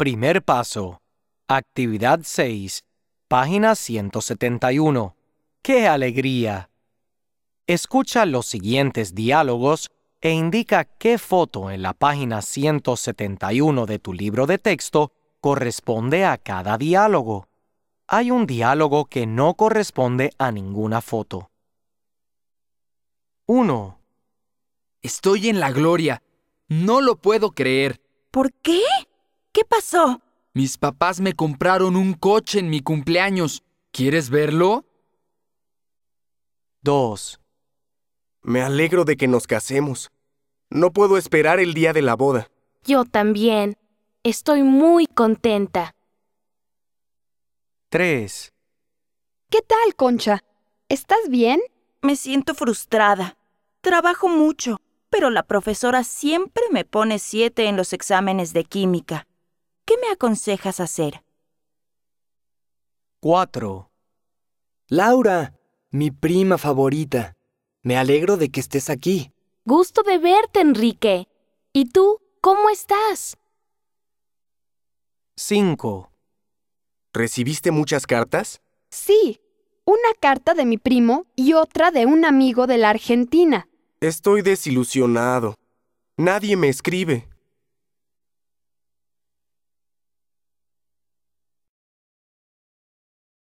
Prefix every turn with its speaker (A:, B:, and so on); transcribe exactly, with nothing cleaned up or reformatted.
A: Primer paso. Actividad seis, página ciento setenta y uno. ¡Qué alegría! Escucha los siguientes diálogos e indica qué foto en la página ciento setenta y uno de tu libro de texto corresponde a cada diálogo. Hay un diálogo que no corresponde a ninguna foto. uno.
B: Estoy en la gloria. No lo puedo creer.
C: ¿Por qué? ¿Qué pasó?
B: Mis papás me compraron un coche en mi cumpleaños. ¿Quieres verlo?
A: dos.
D: Me alegro de que nos casemos. No puedo esperar el día de la boda.
E: Yo también. Estoy muy contenta.
A: tres.
F: ¿Qué tal, Concha? ¿Estás bien?
C: Me siento frustrada. Trabajo mucho, pero la profesora siempre me pone siete en los exámenes de química. ¿Qué me aconsejas hacer?
A: cuatro.
G: Laura, mi prima favorita. Me alegro de que estés aquí.
E: Gusto de verte, Enrique. ¿Y tú, cómo estás?
A: cinco.
D: ¿Recibiste muchas cartas?
F: Sí, una carta de mi primo y otra de un amigo de la Argentina.
D: Estoy desilusionado. Nadie me escribe.